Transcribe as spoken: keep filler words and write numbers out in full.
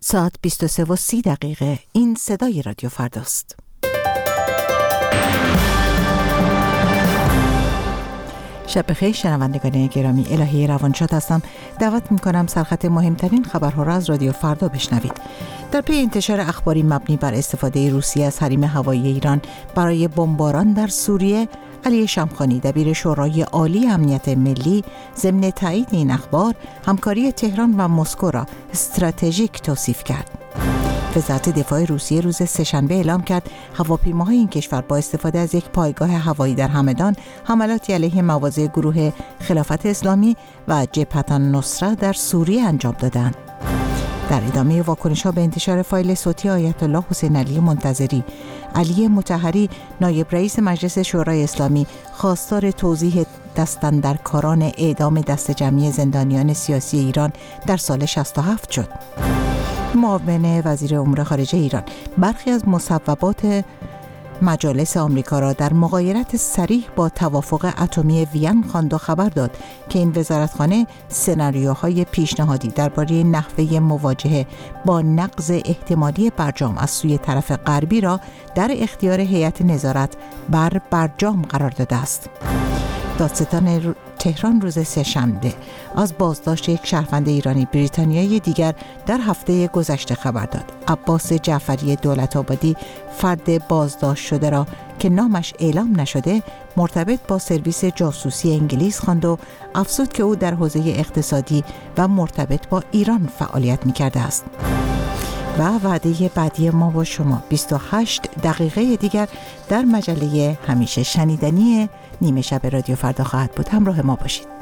ساعت بیست و سه و سی دقیقه. این صدای رادیو فرداست. شب بخیر شنوندگان گرامی، الهی روانشاد هستم. دعوت میکنم سرخط مهمترین خبرها را از رادیو فردا بشنوید. در پی انتشار اخباری مبنی بر استفاده روسیه از حریم هوایی ایران برای بمباران در سوریه، علی شمخانی دبیر شورای عالی امنیت ملی ضمن تایید این اخبار همکاری تهران و مسکو را استراتژیک توصیف کرد. وزارت دفاع روسیه روز سه‌شنبه اعلام کرد هواپیماهای این کشور با استفاده از یک پایگاه هوایی در همدان حملاتی علیه مواضع گروه خلافت اسلامی و جبهة النصره در سوریه انجام دادند. در ادامه واکنش‌ها به انتشار فایل صوتی آیت الله حسین علی منتظری، علی مطهری نایب رئیس مجلس شورای اسلامی خواستار توضیح دستاندرکاران اعدام دست جمعی زندانیان سیاسی ایران در سال شصت و هفت شد. معاون وزیر امور خارجه ایران برخی از مصوبات مجالس آمریکا را در مغایرت صریح با توافق اتمی وین خواند و خبر داد که این وزارتخانه سناریوهای پیشنهادی درباره نحوه مواجهه با نقض احتمالی برجام از سوی طرف غربی را در اختیار هیئت نظارت بر برجام قرار داده است. دادستان تهران روز سه‌شنبه از بازداشت یک شهروند ایرانی بریتانیایی دیگر در هفته گذشته خبر داد. عباس جعفری دولت‌آبادی فرد بازداشت شده را که نامش اعلام نشده مرتبط با سرویس جاسوسی انگلیس خواند و افزود که او در حوزه اقتصادی و مرتبط با ایران فعالیت می‌کرده است. و وعده بعدی ما با شما بیست و هشت دقیقه دیگر در مجله همیشه شنیدنی نیمه شب رادیو فردا خواهد بود. همراه ما باشید.